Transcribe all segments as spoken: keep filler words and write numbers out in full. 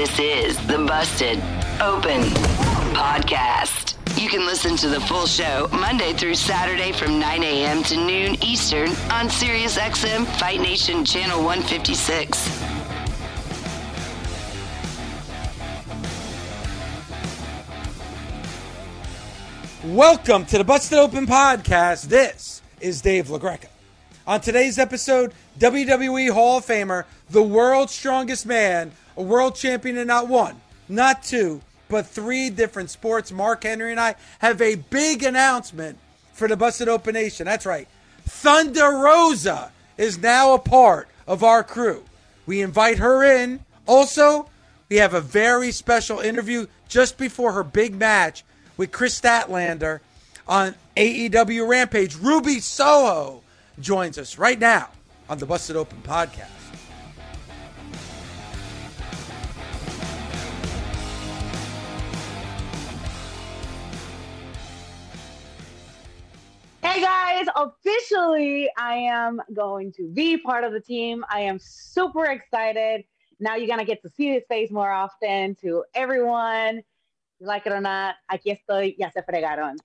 This is the Busted Open Podcast. You can listen to the full show Monday through Saturday from nine a.m. to noon Eastern on SiriusXM Fight Nation Channel one fifty-six. Welcome to the Busted Open Podcast. This is Dave LaGreca. On today's episode, W W E Hall of Famer, the world's strongest man, a world champion in not one, not two, but three different sports. Mark Henry and I have a big announcement for the Busted Open Nation. That's right. Thunder Rosa is now a part of our crew. We invite her in. Also, we have a very special interview just before her big match with Chris Statlander on A E W Rampage. Ruby Soho joins us right now on the Busted Open Podcast. Hey guys, officially I am going to be part of the team. I am super excited. Now you're going to get to see his face more often. To everyone, you like it or not, aquí estoy, ya se fregaron.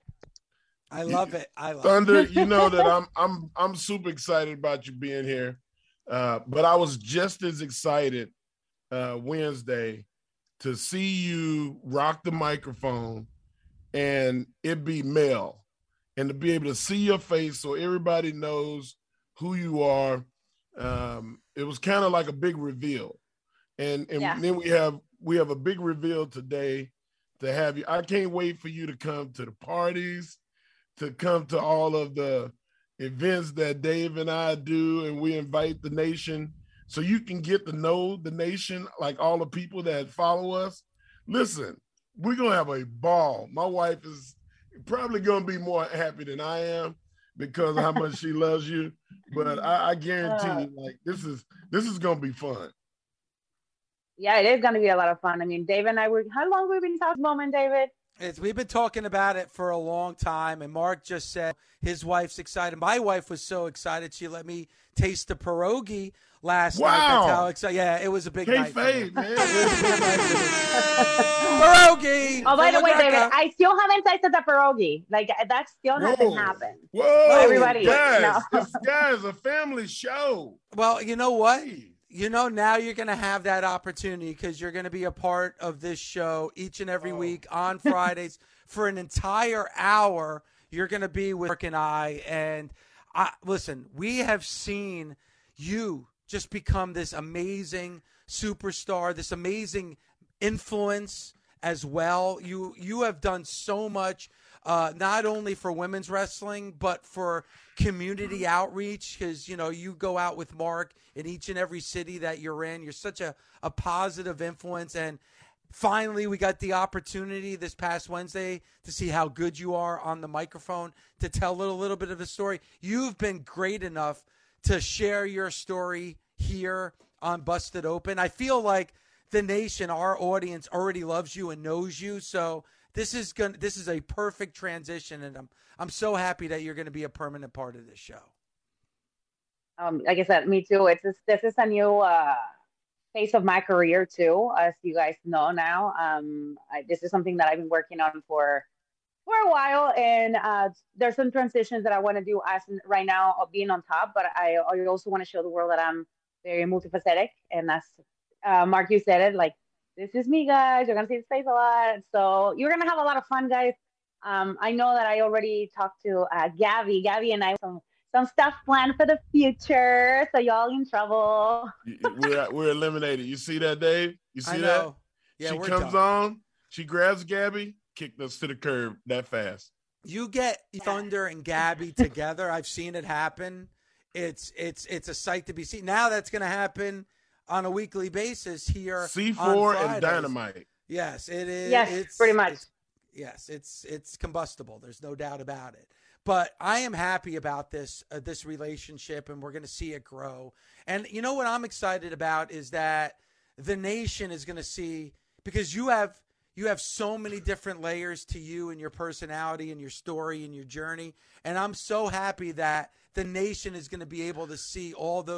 I love it. I love Thunder, it. you know that I'm I'm I'm super excited about you being here. Uh, but I was just as excited uh, Wednesday to see you rock the microphone and it be Mel, and to be able to see your face so everybody knows who you are. Um, it was kind of like a big reveal. And and Yeah. then we have we have a big reveal today to have you. I can't wait for you to come to the parties, to come to all of the events that Dave and I do, and we invite the nation so you can get to know the nation, like all the people that follow us. Listen, we're going to have a ball. My wife is probably going to be more happy than I am because of how much she loves you, but I, I guarantee you, like, this is this is going to be fun. Yeah, it is going to be a lot of fun. I mean, David and I were, how long have we been talking, moment, David? It's, we've been talking about it for a long time, and Mark just said his wife's excited. My wife was so excited she let me taste the pierogi last Wow. night. That's how excited. Yeah, it was a big night. for me. K-Fave, man. It was a big night for me. Pierogi. Oh, by the way, Philadelphia. David, I still haven't tasted the pierogi. Like, that still hasn't Whoa. happened. Whoa, Everybody, guys, no. this guy is a family show. Well, you know what? Hey. You know, now you're going to have that opportunity because you're going to be a part of this show each and every Oh. week on Fridays for an entire hour. You're going to be with Mark and I. And I, listen, we have seen you just become this amazing superstar, this amazing influence as well. You you have done so much, uh, not only for women's wrestling, but for community outreach, because, you know, you go out with Mark in each and every city that you're in. You're such a, a positive influence. And finally, we got the opportunity this past Wednesday to see how good you are on the microphone, to tell a little, little bit of the story. You've been great enough to share your story here on Busted Open. I feel like the nation, our audience, already loves you and knows you. So this is going this is a perfect transition, and I'm I'm so happy that you're going to be a permanent part of this show. Um, like I said, me too. It's this, this is a new uh, phase of my career too, as you guys know now. Um, I, this is something that I've been working on for for a while, and uh, there's some transitions that I want to do as right now of being on top. But I, I also want to show the world that I'm very multifaceted, and that's uh, Mark. You said it. Like, this is me, guys. You're gonna see his face a lot, so you're gonna have a lot of fun, guys. Um, I know that I already talked to uh, Gabby. Gabby and I some some stuff planned for the future, so y'all in trouble. We're we're eliminated. You see that, Dave? You see I that? know. Yeah, she we're comes done. on, she grabs Gabby, kicked us to the curb that fast. You get Thunder and Gabby together. I've seen it happen. It's it's it's a sight to be seen. Now that's going to happen on a weekly basis here. C four on and Fridays. Dynamite. Yes, it is. Yes, it's, pretty much. it's- yes, it's it's combustible. There's no doubt about it. But I am happy about this uh, this relationship, and we're going to see it grow. And you know what I'm excited about is that the nation is going to see, because you have you have so many different layers to you and your personality and your story and your journey. And I'm so happy that the nation is going to be able to see all those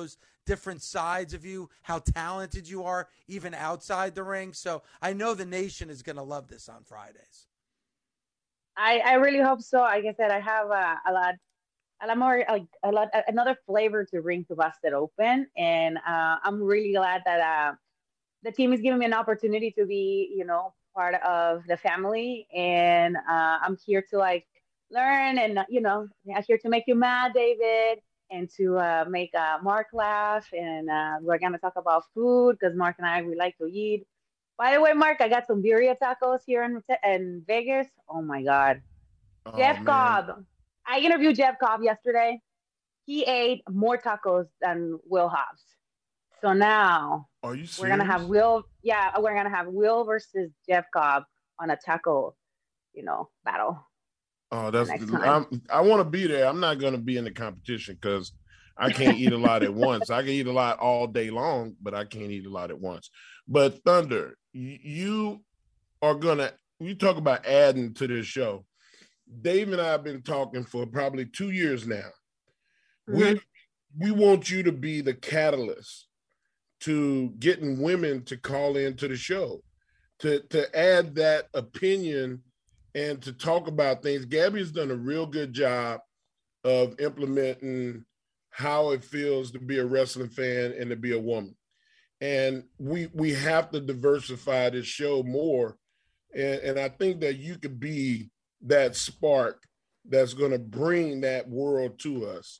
different sides of you, how talented you are, even outside the ring. So I know the nation is going to love this on Fridays. I, I really hope so. Like I said, I have uh, a lot, a lot more, like a lot, another flavor to bring to Busted Open, and uh, I'm really glad that uh, the team is giving me an opportunity to be, you know, part of the family, and uh, I'm here to like learn, and you know, I'm here to make you mad, David, and to uh, make uh, Mark laugh, and uh, we're gonna talk about food because Mark and I we like to eat. By the way, Mark, I got some birria tacos here in, in Vegas. Oh my God. Oh, Jeff man. Cobb. I interviewed Jeff Cobb yesterday. He ate more tacos than Will Hobbs. So now Are you serious? we're gonna have Will. Yeah, we're gonna have Will versus Jeff Cobb on a taco, you know, battle. Oh, that's. I'm, I want to be there. I'm not gonna be in the competition because I can't eat a lot at once. I can eat a lot all day long, but I can't eat a lot at once. But Thunder, you are gonna. We talk about adding to this show. Dave and I have been talking for probably two years now. Mm-hmm. We we want you to be the catalyst to getting women to call into the show, to to add that opinion and to talk about things. Gabby's done a real good job of implementing how it feels to be a wrestling fan and to be a woman. And we we have to diversify this show more. And, and I think that you could be that spark that's going to bring that world to us.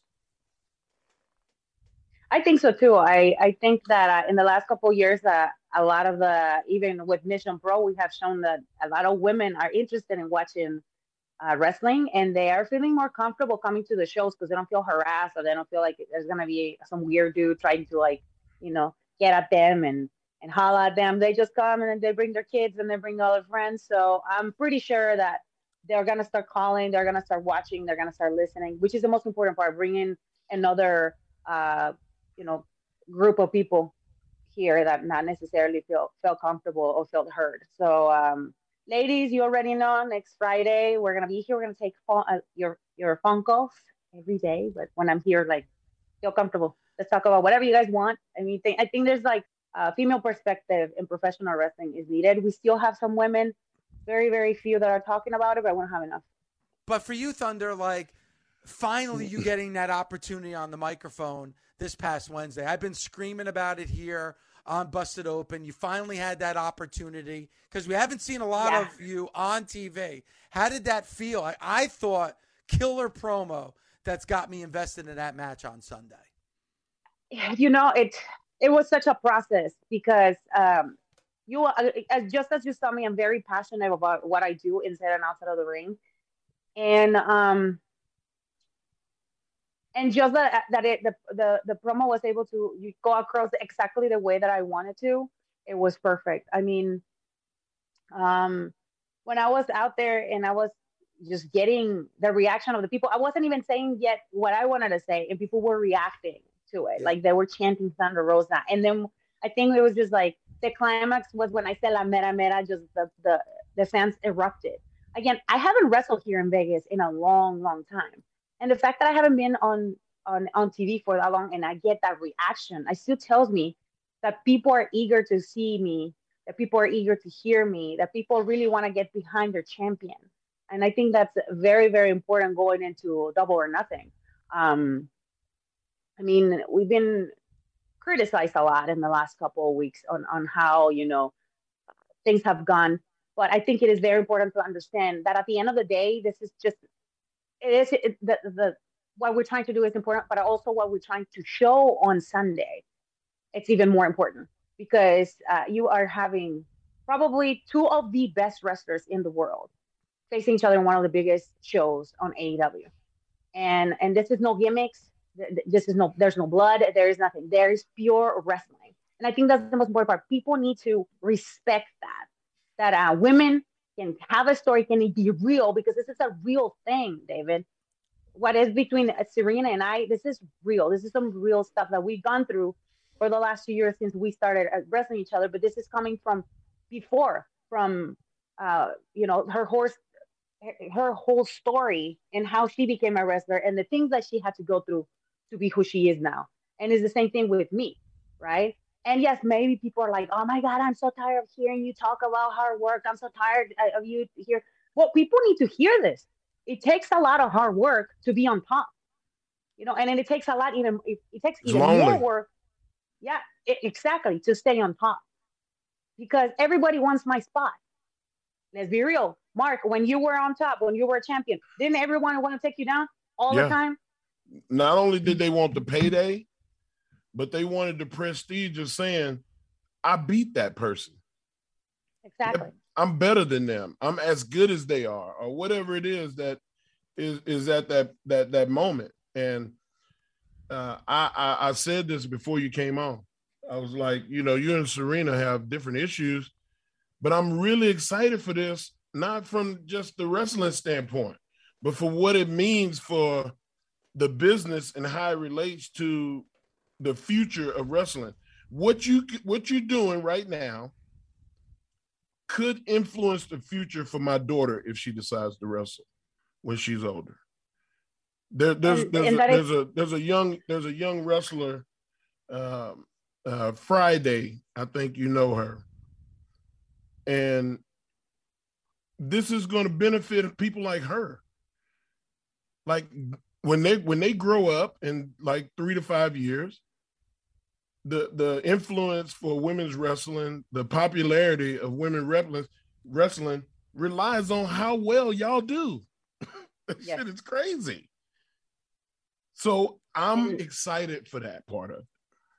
I think so too. I, I think that uh, in the last couple of years, uh, a lot of the, even with Mission Pro, we have shown that a lot of women are interested in watching uh, wrestling, and they are feeling more comfortable coming to the shows because they don't feel harassed, or they don't feel like there's going to be some weird dude trying to, like, you know, get at them and, and holler at them. They just come and then they bring their kids and they bring all their friends. So I'm pretty sure that they're going to start calling, they're going to start watching, they're going to start listening, which is the most important part, bringing another, uh, you know, group of people here that not necessarily feel felt comfortable or felt heard. So, um, ladies, you already know next Friday we're gonna be here. We're gonna take phone, uh, your your phone calls every day, but when I'm here, like, feel comfortable. Let's talk about whatever you guys want. I mean, th- I think there's like a female perspective in professional wrestling is needed. We still have some women, very very few that are talking about it, but we don't have enough. But for you, Thunder, like, finally you getting that opportunity on the microphone this past Wednesday. I've been screaming about it here on Busted Open. You finally had that opportunity because we haven't seen a lot yeah. of you on T V. How did that feel? I, I thought killer promo that's got me invested in that match on Sunday. You know, it it was such a process because um, you as just as you saw me, I'm very passionate about what I do inside and outside of the ring, and um. And just that, that it, the, the, the promo was able to you go across exactly the way that I wanted to. It was perfect. I mean, um, when I was out there and I was just getting the reaction of the people, I wasn't even saying yet what I wanted to say, and people were reacting to it. Yeah. Like they were chanting Thunder Rosa. And then I think it was just like the climax was when I said La Mera Mera, just the, the, the fans erupted. Again, I haven't wrestled here in Vegas in a long, long time. And the fact that I haven't been on, on, on T V for that long and I get that reaction, it still tells me that people are eager to see me, that people are eager to hear me, that people really want to get behind their champion. And I think that's very, very important going into Double or Nothing. Um, I mean, we've been criticized a lot in the last couple of weeks on, on how, you know, things have gone. But I think it is very important to understand that at the end of the day, this is just It is it, the, the what we're trying to do is important, but also what we're trying to show on Sunday, it's even more important because uh, you are having probably two of the best wrestlers in the world facing each other in one of the biggest shows on A E W, and and this is no gimmicks. This is no there's no blood. There is nothing. There is pure wrestling, and I think that's the most important part. People need to respect that that uh, women can have a story, can it be real? Because this is a real thing, David. What is between Serena and I, this is real. This is some real stuff that we've gone through for the last two years since we started wrestling each other. But this is coming from before, from, uh, you know, her horse, her whole story and how she became a wrestler and the things that she had to go through to be who she is now. And it's the same thing with me, right? And yes, maybe people are like, oh my God, I'm so tired of hearing you talk about hard work. I'm so tired of you here. Well, people need to hear this. It takes a lot of hard work to be on top, you know, and then it takes a lot, even, it, it takes It's even more lonely. work. Yeah, it, exactly, to stay on top, because everybody wants my spot. Let's be real. Mark, when you were on top, when you were a champion, didn't everyone want to take you down all Yeah. the time? Not only did they want the payday, but they wanted the prestige of saying, I beat that person. Exactly. I'm better than them. I'm as good as they are, or whatever it is that is, is at that, that, that moment. And uh, I, I, I said this before you came on. I was like, you know, you and Serena have different issues, but I'm really excited for this, not from just the wrestling standpoint, but for what it means for the business and how it relates to the future of wrestling. What you what you're doing right now could influence the future for my daughter if she decides to wrestle when she's older. There, there's And, there's and a, that there's is, a there's a young there's a young wrestler, um, uh, Friday. I think you know her, and this is going to benefit people like her. Like when they when they grow up in like three to five years, the the influence for women's wrestling, the popularity of women wrestling, wrestling relies on how well y'all do. That yes. shit is crazy. So I'm And, excited for that part of it.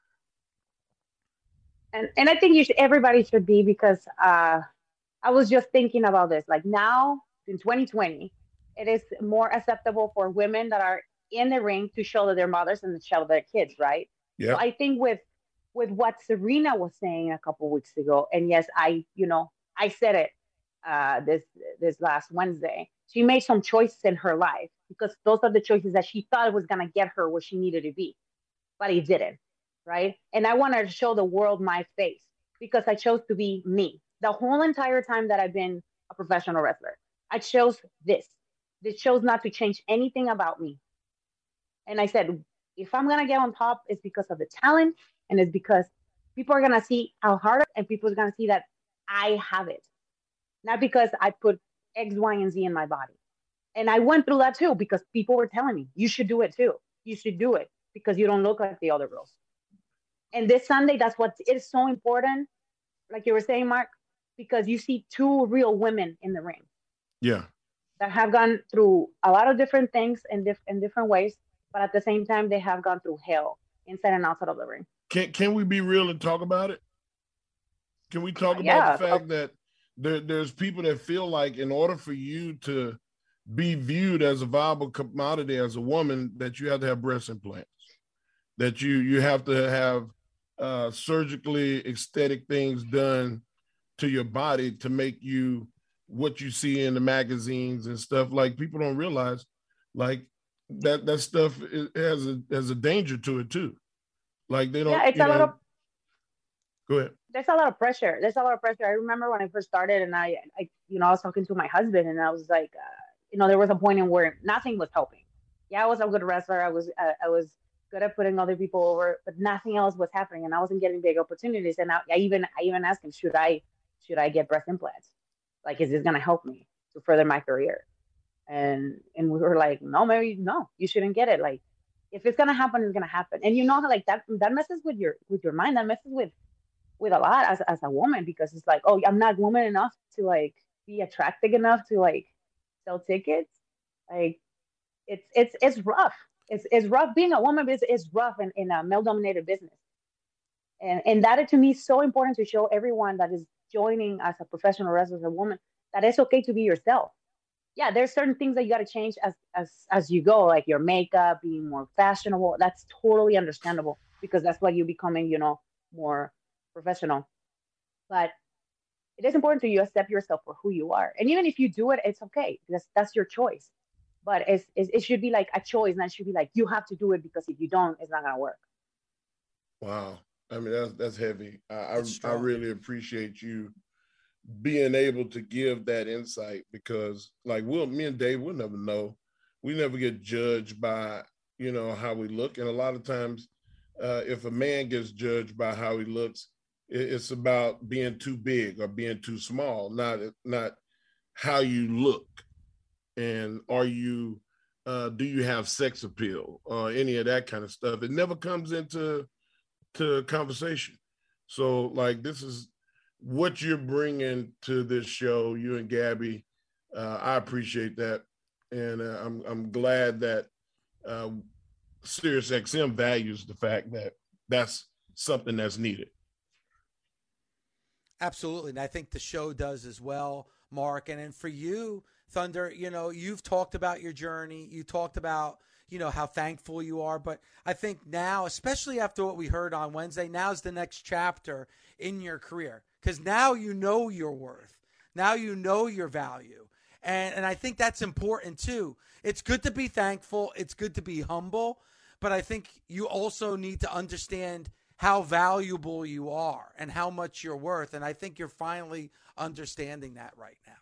and, and I think you should, everybody should be, because uh, I was just thinking about this. Like now in twenty twenty, it is more acceptable for women that are in the ring to show their mothers and to show their kids, right? Yeah. So I think with with what Serena was saying a couple weeks ago, and yes, I, you know, I said it uh, this this last Wednesday. She made some choices in her life because those are the choices that she thought was gonna get her where she needed to be, but it didn't, right? And I wanted to show the world my face because I chose to be me. The whole entire time that I've been a professional wrestler, I chose this. This chose not to change anything about me. And I said, if I'm gonna get on top, it's because of the talent, and it's because people are gonna see how hard, and people are gonna see that I have it, not because I put X, Y, and Z in my body. And I went through that too because people were telling me, you should do it too. You should do it because you don't look like the other girls. And this Sunday, that's what is so important, like you were saying, Mark, because you see two real women in the ring. Yeah. That have gone through a lot of different things in, diff- in different ways, but at the same time, they have gone through hell inside and outside of the ring. Can can we be real and talk about it? Can we talk Uh, about yeah. the fact that there, there's people that feel like in order for you to be viewed as a viable commodity as a woman, that you have to have breast implants, that you you have to have uh, surgically aesthetic things done to your body to make you what you see in the magazines and stuff. Like people don't realize, like that that stuff has a has a danger to it too. Like they don't. Yeah, it's you a lot know, of. Go ahead. There's a lot of pressure. There's a lot of pressure. I remember when I first started, and I, I you know, I was talking to my husband, and I was like, uh, you know, there was a point in where nothing was helping. Yeah, I was a good wrestler. I was, uh, I was good at putting other people over, but nothing else was happening, and I wasn't getting big opportunities. And I, I even, I even asked him, should I, should I get breast implants? Like, is this gonna help me to further my career? And and we were like, no, maybe no, you shouldn't get it. Like, if it's gonna happen, it's gonna happen. And you know, like that, that messes with your, with your mind. That messes with. with a lot as, as a woman, because it's like, oh, I'm not woman enough to like be attractive enough to like sell tickets. Like it's it's it's rough. It's it's rough being a woman. Is is rough in, in a male dominated business. And and that to me is so important to show everyone that is joining as a professional wrestler, as a woman, that it's okay to be yourself. Yeah, there's certain things that you got to change as as as you go, like your makeup, being more fashionable. That's totally understandable because that's what you're becoming, you know, more professional. But it is important to you accept yourself for who you are, and even if you do it, it's okay because that's your choice. But it's, it's, it should be like a choice, and it should be like you have to do it because if you don't, it's not gonna work. Wow, I mean that's that's heavy. I That's I, I strong. really appreciate you being able to give that insight because, like, we'll me and Dave, we'll never know. We never get judged by you know how we look, and a lot of times uh, if a man gets judged by how he looks, it's about being too big or being too small, not not how you look. And are you, uh, do you have sex appeal or any of that kind of stuff? It never comes into to conversation. So like, this is what you're bringing to this show, you and Gabby. Uh, I appreciate that. And uh, I'm, I'm glad that uh, SiriusXM values the fact that that's something that's needed. Absolutely. And I think the show does as well, Mark. And then for you, Thunder, you know, you've talked about your journey. You talked about, you know, how thankful you are. But I think now, especially after what we heard on Wednesday, now's the next chapter in your career. Because now you know your worth. Now you know your value. And, and I think that's important too. It's good to be thankful. It's good to be humble. But I think you also need to understand how valuable you are and how much you're worth. And I think you're finally understanding that right now.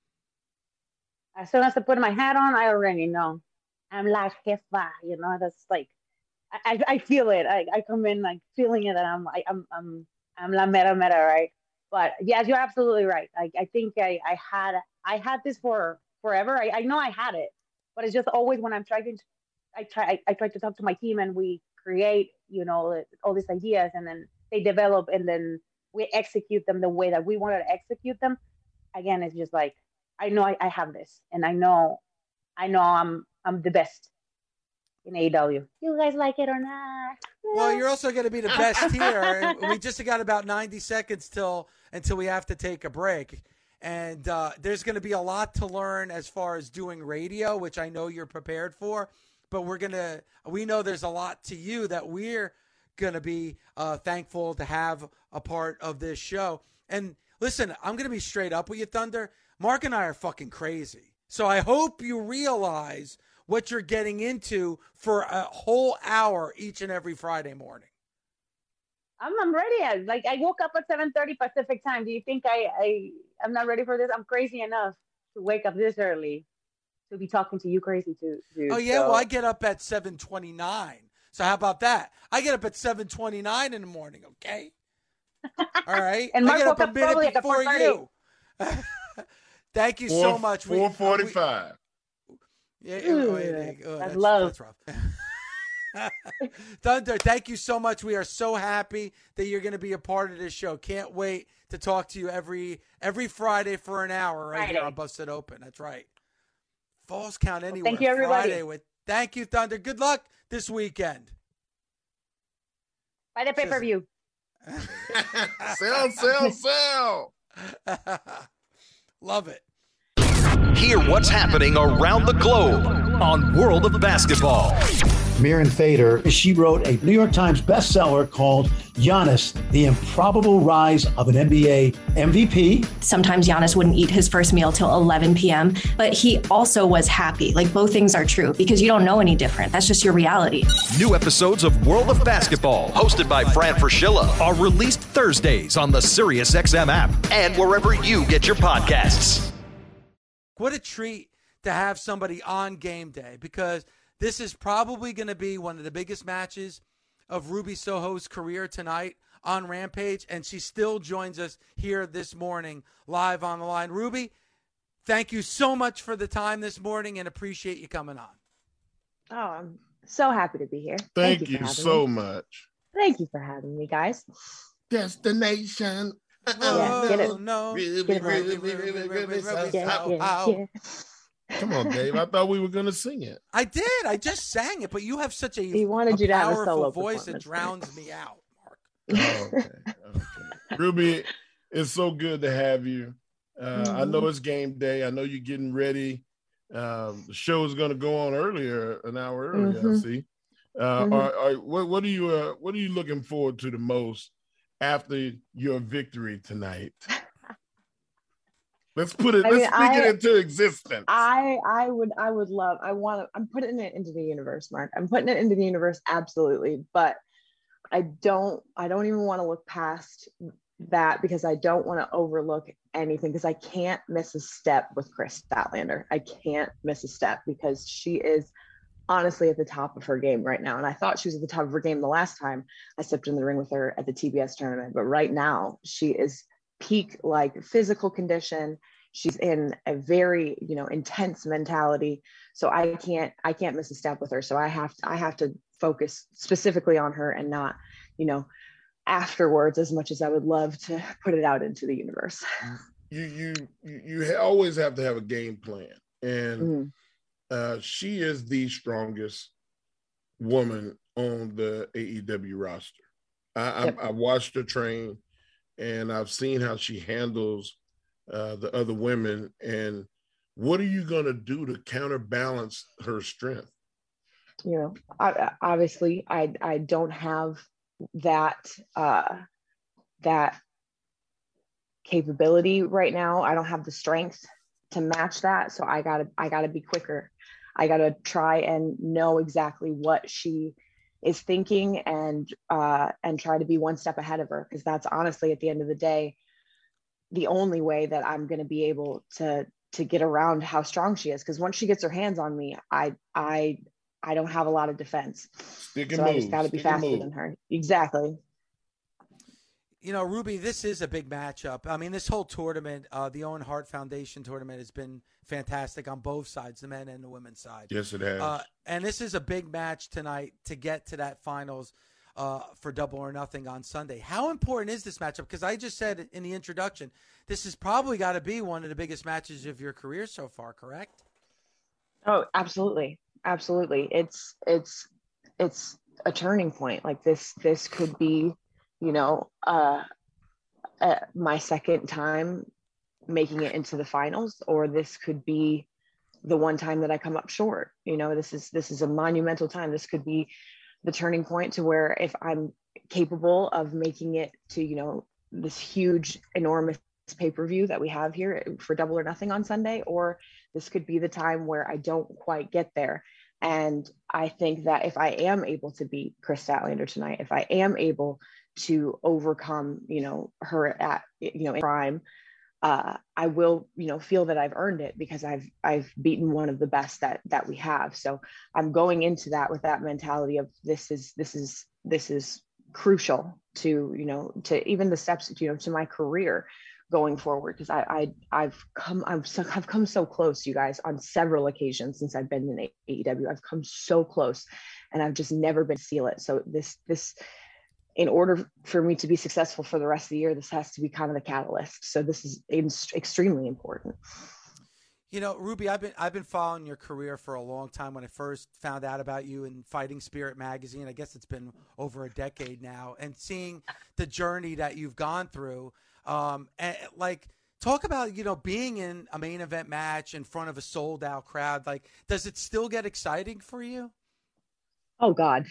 As soon as I put my hat on, I already know. I'm la jefa, you know, that's like, I, I feel it. I, I come in like feeling it, and I'm I, I'm I'm I'm la mera mera, right? But yes, you're absolutely right. I, I think I, I had I had this for forever. I, I know I had it, but it's just always when I'm trying to, I try I, I try to talk to my team, and we create, you know, all these ideas, and then they develop, and then we execute them the way that we wanted to execute them. Again, it's just like, I know I, I have this, and I know, I know I'm I'm the best in A E W. You guys like it or not? Well, you're also going to be the best here. And we just got about ninety seconds till until we have to take a break. And uh, there's going to be a lot to learn as far as doing radio, which I know you're prepared for. But we're going to, we know there's a lot to you that we're going to be uh, thankful to have a part of this show. And listen, I'm going to be straight up with you, Thunder. Mark and I are fucking crazy. So I hope you realize what you're getting into for a whole hour each and every Friday morning. I'm, I'm ready. Like, I woke up at seven thirty Pacific time. Do you think I, I, I'm not ready for this? I'm crazy enough to wake up this early to be talking to you crazy too. Dude. Oh, yeah? So. Well, I get up at seven twenty-nine. So how about that? I get up at seven twenty-nine in the morning, okay? All right? And Mark I get up woke a up minute before you. Thank you Four, so much. four forty-five. Yeah, Ooh, oh, yeah, oh, that's that's, love. that's rough. Thunder, thank you so much. We are so happy that you're going to be a part of this show. Can't wait to talk to you every every Friday for an hour right Friday. here on Busted Open. That's right. Falls Count Anywhere. Well, thank you, everybody. Friday with, thank you, Thunder. Good luck this weekend. Buy the pay-per-view. Sell, sell, sell. Love it. Hear what's happening around the globe on World of Basketball. Miriam Fader, she wrote a New York Times bestseller called Giannis, The Improbable Rise of an N B A M V P. Sometimes Giannis wouldn't eat his first meal till eleven p.m., but he also was happy. Like, both things are true because you don't know any different. That's just your reality. New episodes of World of Basketball, hosted by Fran Fraschilla, are released Thursdays on the SiriusXM app and wherever you get your podcasts. What a treat to have somebody on game day, because this is probably going to be one of the biggest matches of Ruby Soho's career tonight on Rampage, and she still joins us here this morning live on the line. Ruby, thank you so much for the time this morning and appreciate you coming on. Oh, I'm so happy to be here. Thank, Thank you, you so me. much. Thank you for having me, guys. Destination. Oh, yeah, get it. no. Really, Get it right. really, really, really, really, Yeah, Yeah, Ow, yeah, ow. yeah. Come on, Dave. I thought we were going to sing it. I did. I just sang it, but you have such a, He wanted a you to have a powerful solo voice that performance. drowns me out, Mark. Oh, okay. Okay. Ruby, it's so good to have you. Uh, Mm-hmm. I know it's game day. I know you're getting ready. Um, the show is going to go on earlier, an hour earlier. Mm-hmm. I see. Uh, Mm-hmm. are, are, what, what are you? Uh, what are you looking forward to the most after your victory tonight? Let's put it. I let's mean, speak I- it into existence. I I would I would love I want to I'm putting it into the universe, Mark. I'm putting it into the universe, absolutely. But I don't I don't even want to look past that because I don't want to overlook anything because I can't miss a step with Chris Statlander. I can't miss a step because she is honestly at the top of her game right now. And I thought she was at the top of her game the last time I stepped in the ring with her at the T B S tournament. But right now she is peak, like, physical condition. She's in a very, you know, intense mentality. So I can't, I can't miss a step with her. So I have to, I have to focus specifically on her and not, you know, afterwards, as much as I would love to put it out into the universe. You, you, you always have to have a game plan. And mm-hmm. uh, she is the strongest woman on the A E W roster. I, yep. I, I watched her train, and I've seen how she handles uh, the other women. And what are you going to do to counterbalance her strength? You know, I, obviously, I I don't have that uh, that capability right now. I don't have the strength to match that. So I gotta I gotta be quicker. I gotta try and know exactly what she is thinking and uh, and try to be one step ahead of her, because that's honestly, at the end of the day, the only way that I'm going to be able to to get around how strong she is. Because once she gets her hands on me, I I I don't have a lot of defense. Stick and so move. I just got to be Stick faster than her. Exactly. You know, Ruby, this is a big matchup. I mean, this whole tournament, uh, the Owen Hart Foundation tournament, has been fantastic on both sides, the men and the women's side. Yes, it has. Uh, and this is a big match tonight to get to that finals uh, for Double or Nothing on Sunday. How important is this matchup? Because I just said in the introduction, this has probably got to be one of the biggest matches of your career so far, correct? Oh, absolutely. Absolutely. It's, it's, it's a turning point. Like this, this could be, you know, uh, uh, my second time making it into the finals, or this could be the one time that I come up short. You know, this is, this is a monumental time. This could be the turning point to where if I'm capable of making it to, you know, this huge, enormous pay-per-view that we have here for Double or Nothing on Sunday, or this could be the time where I don't quite get there. And I think that if I am able to beat Kris Statlander tonight, if I am able to overcome, you know, her at, you know, in prime, uh, I will, you know, feel that I've earned it, because I've, I've beaten one of the best that, that we have. So I'm going into that with that mentality of this is, this is, this is crucial to, you know, to even the steps, you know, to my career going forward. Cause I, I, I've come, I've, so, I've come so close, you guys, on several occasions since I've been in A E W. I've come so close, and I've just never been to seal it. So this, this, in order for me to be successful for the rest of the year, this has to be kind of the catalyst. So this is in- extremely important. You know, Ruby, I've been I've been following your career for a long time. When I first found out about you in Fighting Spirit magazine, I guess it's been over a decade now, and seeing the journey that you've gone through, um, and like talk about, you know, being in a main event match in front of a sold out crowd. Like, does it still get exciting for you? Oh God.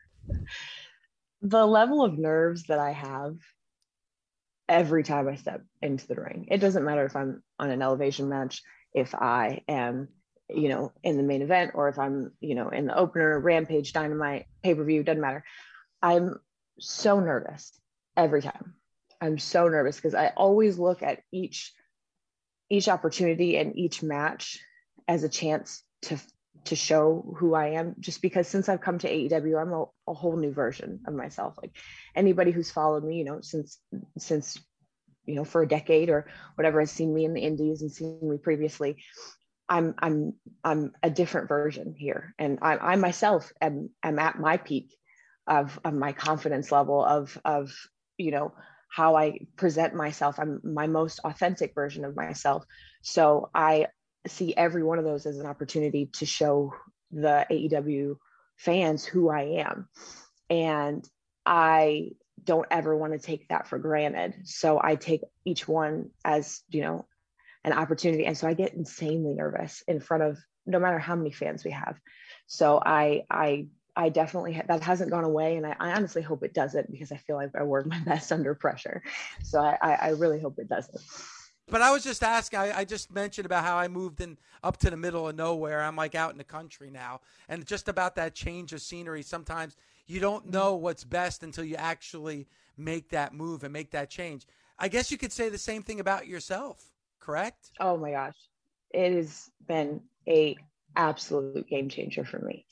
The level of nerves that I have every time I step into the ring, it doesn't matter if I'm on an elevation match, if I am, you know, in the main event, or if I'm, you know, in the opener, Rampage, Dynamite, pay-per-view, doesn't matter. I'm so nervous every time. I'm so nervous because I always look at each, each opportunity and each match as a chance to to show who I am, just because since I've come to A E W, I'm a, a whole new version of myself. Like anybody who's followed me, you know, since, since, you know, for a decade or whatever, has seen me in the indies and seen me previously, I'm, I'm, I'm a different version here. And I, I myself am, am at my peak of, of my confidence level of, of, you know, how I present myself. I'm my most authentic version of myself. So I see every one of those as an opportunity to show the A E W fans who I am. And I don't ever want to take that for granted. So I take each one as, you know, an opportunity. And so I get insanely nervous in front of no matter how many fans we have. So I, I, I definitely, ha- that hasn't gone away. And I, I honestly hope it doesn't, because I feel like I work my best under pressure. So I, I, I really hope it doesn't. But I was just asking, I, I just mentioned about how I moved in up to the middle of nowhere. I'm like out in the country now. And just about that change of scenery, sometimes you don't know what's best until you actually make that move and make that change. I guess you could say the same thing about yourself, correct? Oh my gosh. It has been a absolute game changer for me.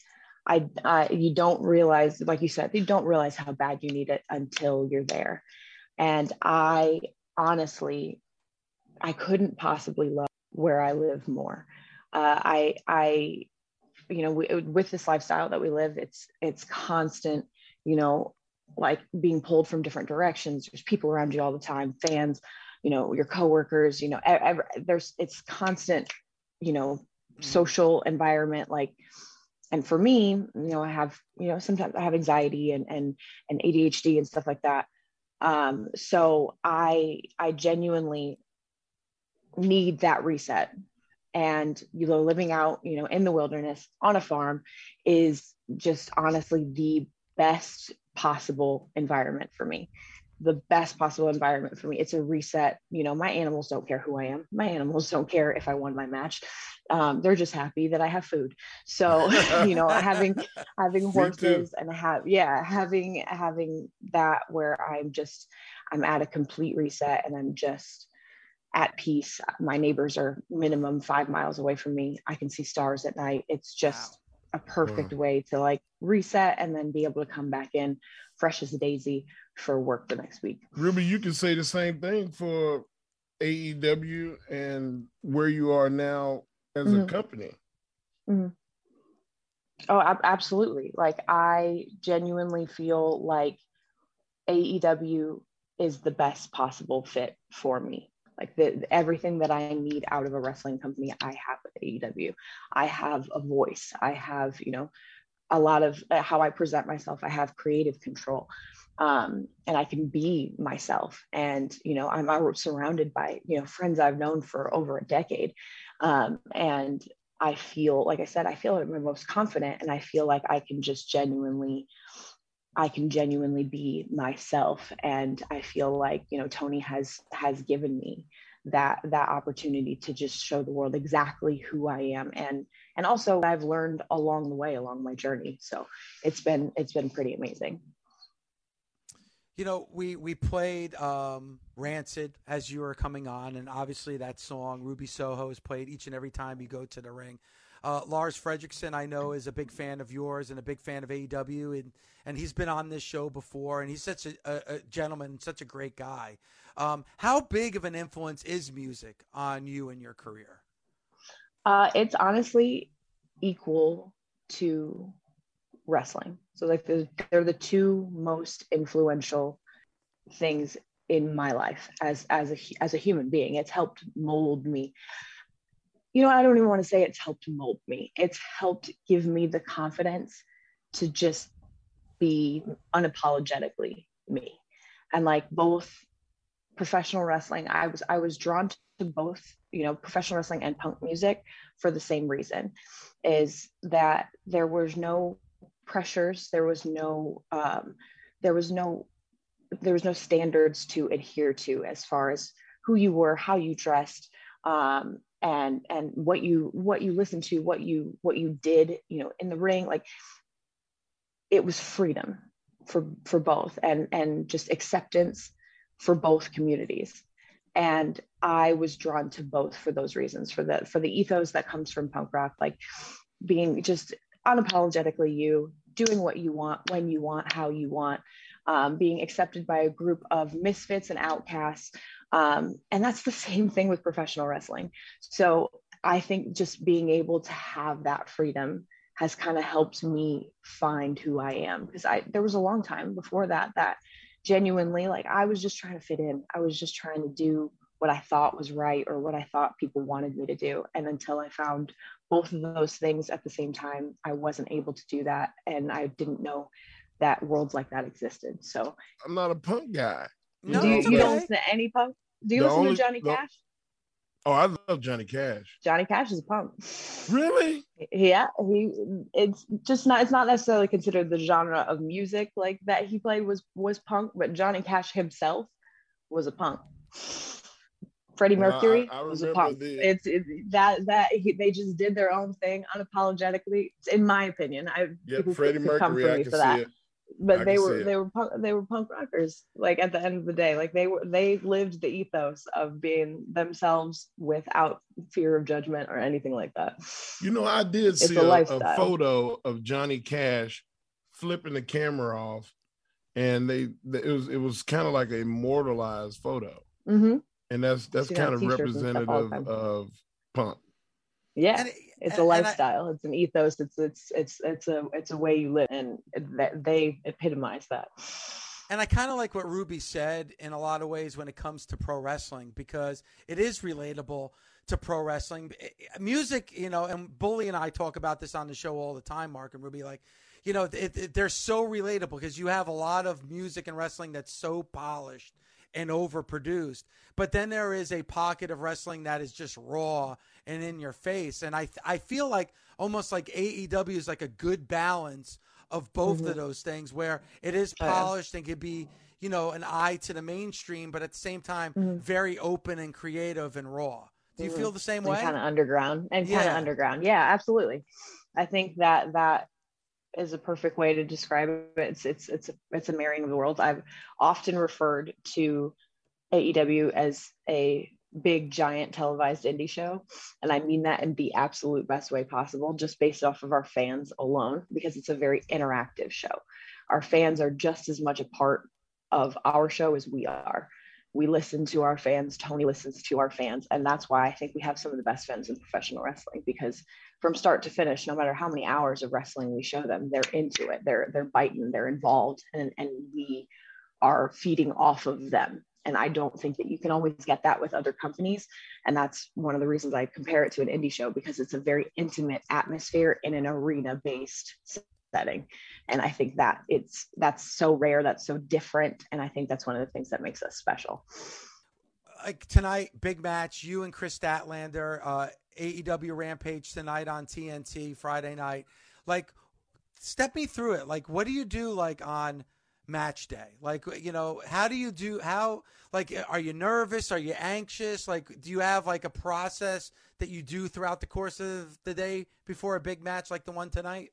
I, I, you don't realize, like you said, you don't realize how bad you need it until you're there. And I honestly, I couldn't possibly love where I live more. Uh, I, I, you know, we, with this lifestyle that we live, it's, it's constant, you know, like being pulled from different directions. There's people around you all the time, fans, you know, your coworkers, you know, ever, there's, it's constant, you know, social environment. Like, and for me, you know, I have, you know, sometimes I have anxiety and, and, and A D H D and stuff like that. Um, so I, I genuinely need that reset. And, you know, living out, you know, in the wilderness on a farm is just honestly the best possible environment for me. The best possible environment for me. It's a reset. You know, my animals don't care who I am. My animals don't care if I won my match. Um, they're just happy that I have food. So, you know, having, having horses and have, yeah, having, having that where I'm just, I'm at a complete reset and I'm just at peace. My neighbors are minimum five miles away from me. I can see stars at night. It's just wow. a perfect wow. way to like reset and then be able to come back in fresh as a daisy for work the next week. Ruby, you can say the same thing for A E W and where you are now as mm-hmm. a company. Mm-hmm. Oh, ab- absolutely. Like I genuinely feel like A E W is the best possible fit for me. Like the, everything that I need out of a wrestling company, I have with A E W. I have a voice. I have, you know, a lot of uh, how I present myself. I have creative control. Um, and I can be myself. And, you know, I'm, I'm surrounded by, you know, friends I've known for over a decade. Um, and I feel, like I said, I feel I'm most confident and I feel like I can just genuinely, I can genuinely be myself. And I feel like, you know, Tony has, has given me that, that opportunity to just show the world exactly who I am. And, and also I've learned along the way, along my journey. So it's been, it's been pretty amazing. You know, we, we played um, Rancid as you were coming on, and obviously that song, Ruby Soho, is played each and every time you go to the ring. Uh, Lars Fredrickson, I know, is a big fan of yours and a big fan of A E W, and, and he's been on this show before, and he's such a, a, a gentleman, such a great guy. Um, how big of an influence is music on you and your career? Uh, it's honestly equal to wrestling. So like the, they're the two most influential things in my life as as a as a human being. It's helped mold me. You know, I don't even want to say it's helped mold me. It's helped give me the confidence to just be unapologetically me. And like both professional wrestling, I was I was drawn to both, you know, professional wrestling and punk music for the same reason, is that there was no pressures, there was no um there was no there was no standards to adhere to as far as who you were, how you dressed, um and and what you what you listened to, what you what you did, you know, in the ring. Like it was freedom for for both, and and just acceptance for both communities. And I was drawn to both for those reasons, for the for the ethos that comes from punk rock, like being just unapologetically you, doing what you want, when you want, how you want, um, being accepted by a group of misfits and outcasts. Um, and that's the same thing with professional wrestling. So I think just being able to have that freedom has kind of helped me find who I am. Because I there was a long time before that, that genuinely, like I was just trying to fit in. I was just trying to do what I thought was right or what I thought people wanted me to do. And until I found both of those things at the same time, I wasn't able to do that. And I didn't know that worlds like that existed. So I'm not a punk guy. No, do you, you don't listen to any punk? Do you the listen only, to Johnny the, Cash? Oh, I love Johnny Cash. Johnny Cash is a punk. Really? Yeah, he. It's just not. It's not necessarily considered the genre of music like that he played was was punk, but Johnny Cash himself was a punk. Freddie Mercury well, I, I was a punk. The... It's it, that that he, they just did their own thing unapologetically. In my opinion, I yeah, Freddie Mercury. I can see that. it. but I they can were see it. they were punk, they were punk rockers. Like at the end of the day, like they were they lived the ethos of being themselves without fear of judgment or anything like that. You know, I did It's see a a, a lifestyle. photo of Johnny Cash flipping the camera off, and they it was it was kind of like a immortalized photo, Mm-hmm. and that's that's See that kind of t-shirts and stuff all the representative time. of punk. Yeah, And it- it's and- a and I- lifestyle. It's an ethos. It's it's it's it's a it's a way you live, and that they epitomize that. And I kind of like what Ruby said in a lot of ways when it comes to pro wrestling, because it is relatable to pro wrestling. Music, you know, and Bully and I talk about this on the show all the time, Mark and Ruby, like, you know, it, it, they're so relatable because you have a lot of music and wrestling that's so polished and overproduced. But then there is a pocket of wrestling that is just raw and in your face. And I I feel like almost like A E W is like a good balance of both Mm-hmm. of those things, where it is Oh, yeah. polished and could be, you know, an eye to the mainstream, but at the same time, Mhm. very open and creative and raw. Do you Mhm. feel the same And way? kind of underground and kind of Yeah. underground. Yeah, absolutely. I think that that is a perfect way to describe it. It's it's it's a, it's a marrying of the worlds. I've often referred to A E W as a big giant televised indie show, and I mean that in the absolute best way possible, just based off of our fans alone, because it's a very interactive show. Our fans are just as much a part of our show as we are. We listen to our fans. Tony listens to our fans, and that's why I think we have some of the best fans in professional wrestling, because from start to finish, no matter how many hours of wrestling we show them, they're into it. They're they're biting. They're involved, and and we are feeding off of them. And I don't think that you can always get that with other companies. And that's one of the reasons I compare it to an indie show, because it's a very intimate atmosphere in an arena-based setting. And I think that it's that's so rare, that's so different. And I think that's one of the things that makes us special. Like tonight, big match, you and Chris Statlander, uh, A E W Rampage tonight on T N T Friday night. Like, step me through it. Like, what do you do like on match day? Like, you know, how do you do, how, like, are you nervous? Are you anxious? Like, do you have like a process that you do throughout the course of the day before a big match like the one tonight?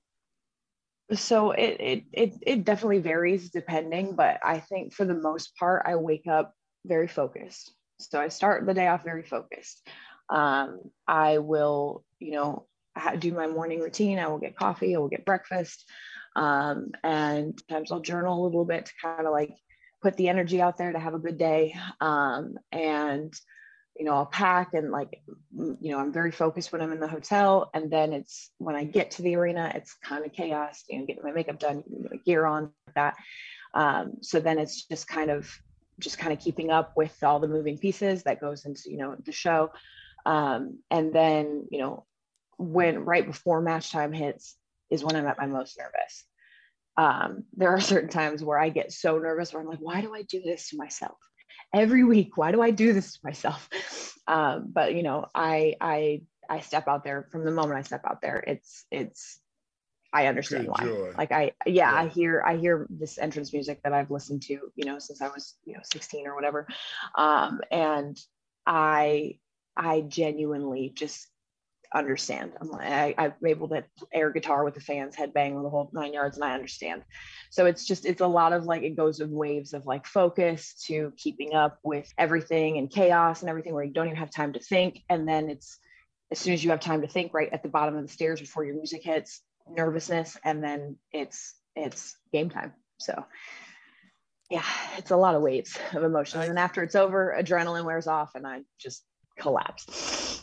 So it, it it it definitely varies depending, but I think for the most part, I wake up very focused. So I start the day off very focused. Um, I will, you know, ha- do my morning routine. I will get coffee. I will get breakfast, um, and sometimes I'll journal a little bit to kind of like put the energy out there to have a good day. Um, and you know, I'll pack and like, you know, I'm very focused when I'm in the hotel. And then it's when I get to the arena, it's kind of chaos, you know, getting my makeup done, my gear on, like that. Um, so then it's just kind of, just kind of keeping up with all the moving pieces that goes into, you know, the show. Um, and then, you know, when right before match time hits is when I'm at my most nervous. Um, there are certain times where I get so nervous where I'm like, why do I do this to myself? Every week, why do I do this to myself? Um, but you know, I I I step out there from the moment I step out there. It's it's I understand Pure why. joy. Like I yeah, Yeah. I hear I hear this entrance music that I've listened to, you know, since I was, you know, sixteen or whatever. Um, and I I genuinely just understand. I'm like, I, I'm able to air guitar with the fans, headbang the whole nine yards, and I understand. So it's just, it's a lot of like, it goes in waves of like focus to keeping up with everything and chaos and everything where you don't even have time to think. And then it's, as soon as you have time to think, right at the bottom of the stairs before your music hits, nervousness, and then it's, it's game time. So yeah, it's a lot of waves of emotions. I- and after it's over, adrenaline wears off and I just collapse.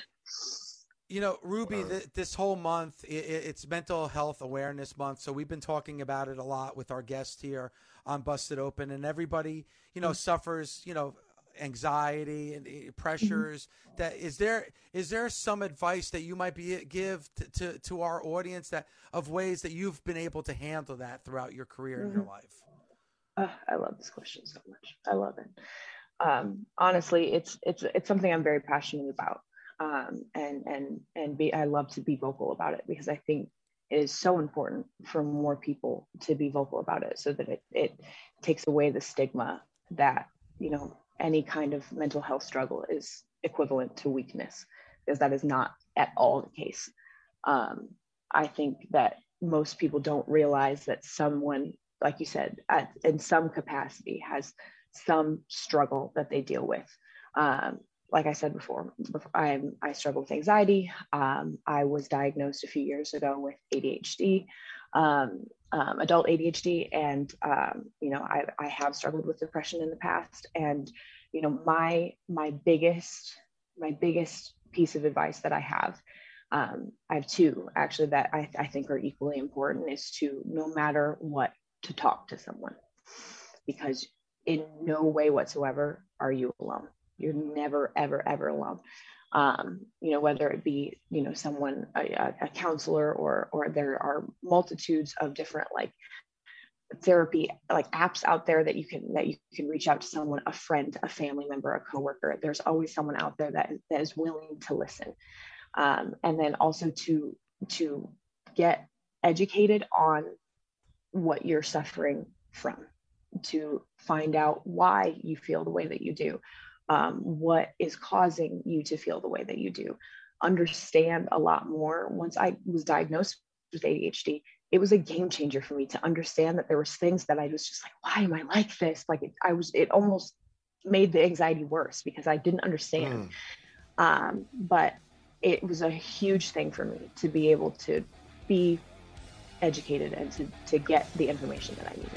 You know, Ruby, th- this whole month, i it's Mental Health Awareness Month. So we've been talking about it a lot with our guests here on Busted Open. And everybody, you know, suffers, you know, anxiety and uh, pressures. Mm-hmm. That is there is there some advice that you might be give to, to, to our audience that of ways that you've been able to handle that throughout your career mm-hmm. and your life? Uh, I love this question so much. I love it. Um, honestly, it's it's it's something I'm very passionate about. Um, and and and be I love to be vocal about it because I think it is so important for more people to be vocal about it so that it, it takes away the stigma that, you know, any kind of mental health struggle is equivalent to weakness, because that is not at all the case. Um, I think that most people don't realize that someone like you said, at, in some capacity has some struggle that they deal with. Um, like I said before, before I, I struggle with anxiety. Um, I was diagnosed a few years ago with A D H D, um, um, adult A D H D. And, um, you know, I, I have struggled with depression in the past. And, you know, my, my biggest, my biggest piece of advice that I have, um, I have two actually that I, I think are equally important, is to, no matter what, to talk to someone, because in no way whatsoever are you alone. You're never, ever, ever alone. Um, you know, whether it be, you know, someone, a, a counselor, or, or there are multitudes of different like therapy, like apps out there that you can, that you can reach out to someone, a friend, a family member, a coworker. There's always someone out there that, that is willing to listen. Um, and then also to, to get educated on what you're suffering from, to find out why you feel the way that you do. Um, what is causing you to feel the way that you do. Understand a lot more. Once I was diagnosed with A D H D, it was a game changer for me to understand that there was things that I was just like, why am I like this? Like it, I was, it almost made the anxiety worse because I didn't understand. Mm. Um, but it was a huge thing for me to be able to be educated and to, to get the information that I needed.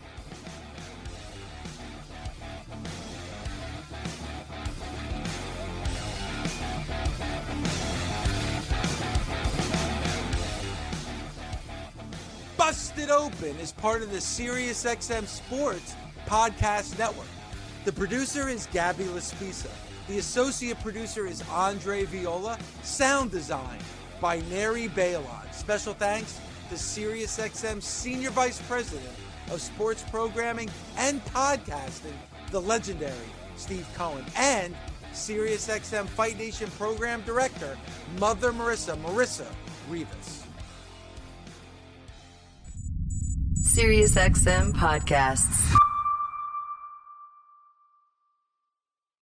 Busted Open is part of the SiriusXM Sports Podcast Network. The producer is Gabby Laspisa. The associate producer is Andre Viola. Sound design by Neri Bailon. Special thanks to SiriusXM Senior Vice President of Sports Programming and Podcasting, the legendary Steve Cohen, and SiriusXM Fight Nation Program Director, Mother Marissa, Marissa Rivas. SiriusXM Podcasts.